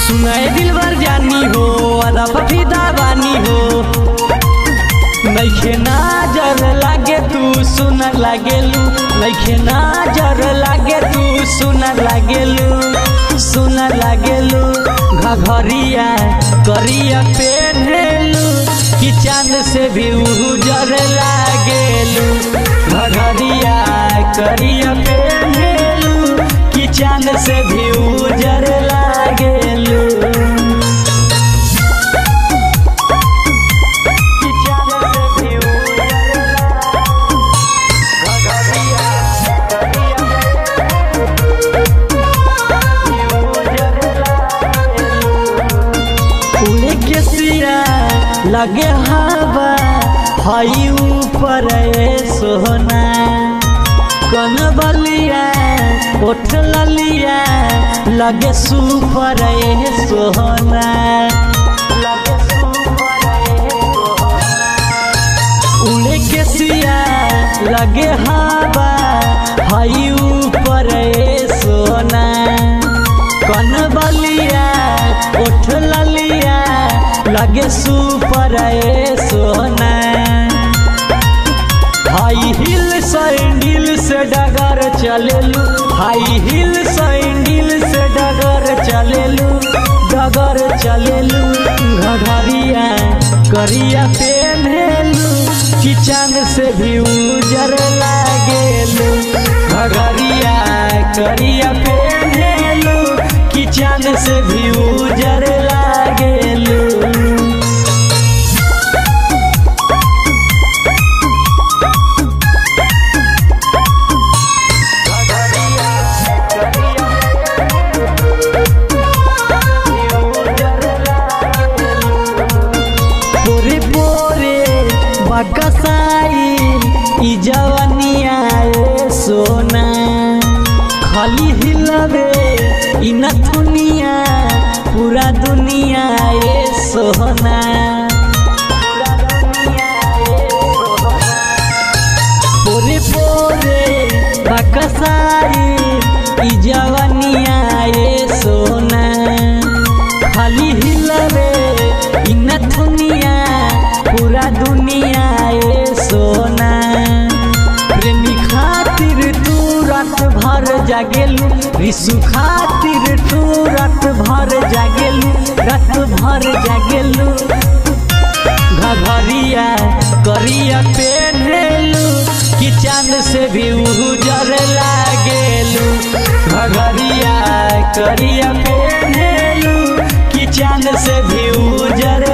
सुनाए दिलबर जानी हो अदा फफीदा बानी हो नइखे नजर लागे तू सुनर लागेलू नइखे नजर लागे तू सुनर लागेलू घघरिया करिया पेन्हेलू कि चांद से भी उजर लागेलू घघरिया करिया पेन्हेलू कि चांद से भी उजर लागेलू लगे हवा हई ऊपर सोहना कन बलिया ओठ ललिया लगे सुपर सोहना उड़े के सिया लगे हवा हई ऊपर सोहना कन बलिया ओठ ललिया लगे सुपर सोना हाई हिल सैंडल से डगर चलेलू हाई हिल सैंडल से डगर चलेलू घघरिया करिया पेन्हेलू कि चांद से भी उजर लागेलू घघरिया करिया पेन्हेलू कि चांद से भी उजर लागेलू कसाई ई जवनिया सोना खाली हिलवे ई नथुनिया पूरा दुनिया सोना पोरे पोरे बकसाई ई जवनिया सोना खाली हिलवे ई नथुनिया पूरा दुनिया सोना प्रेमी खातिर तू रात भर जागेलू रिसु खातिर तू रात भर जागेलू घघरिया करिया पेन्हेलू कि चांद से भी उजर लागेलू घघरिया करिया पेन्हेलू कि चांद से भी उजर